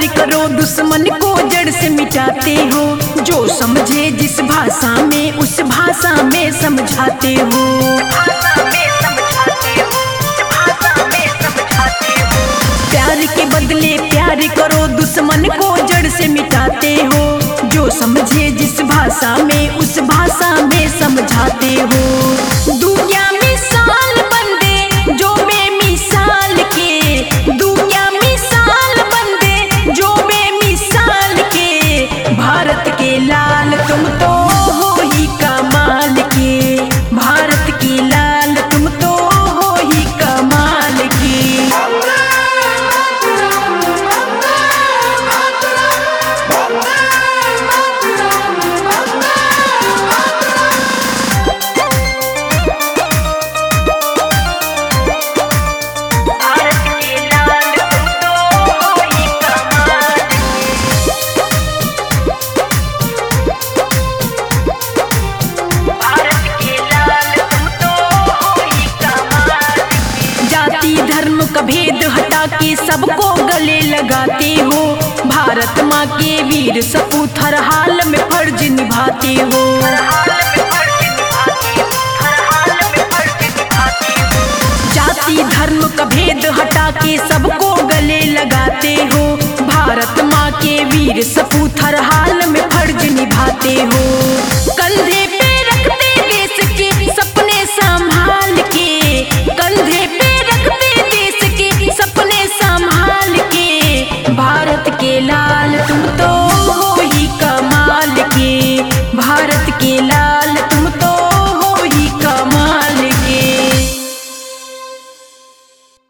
प्यार करो दुश्मन को जड़ से मिटाते हो, जो समझे जिस भाषा में उस भाषा में समझाते हो। प्यार के बदले प्यार करो दुश्मन को जड़ से मिटाते हो, जो समझे जिस भाषा में उस भाषा में समझाते हो। दुनिया मिसाल बंदे जो बेमिसाल के, दुनिया मिसाल बंदे जो बेमिसाल के, भारत के लाल तुम तो हो ही कमाल के, भारत के लाल तुम तो हो ही कमाल के। धर्म का भेद हटा के सबको गले लगाते हो, भारत माँ के वीर सपूत हर हाल में फर्ज निभाते हो। जाति धर्म का भेद हटा के सबको गले लगाते हो, भारत माँ के वीर सपूत हर हाल में फर्ज निभाते हो।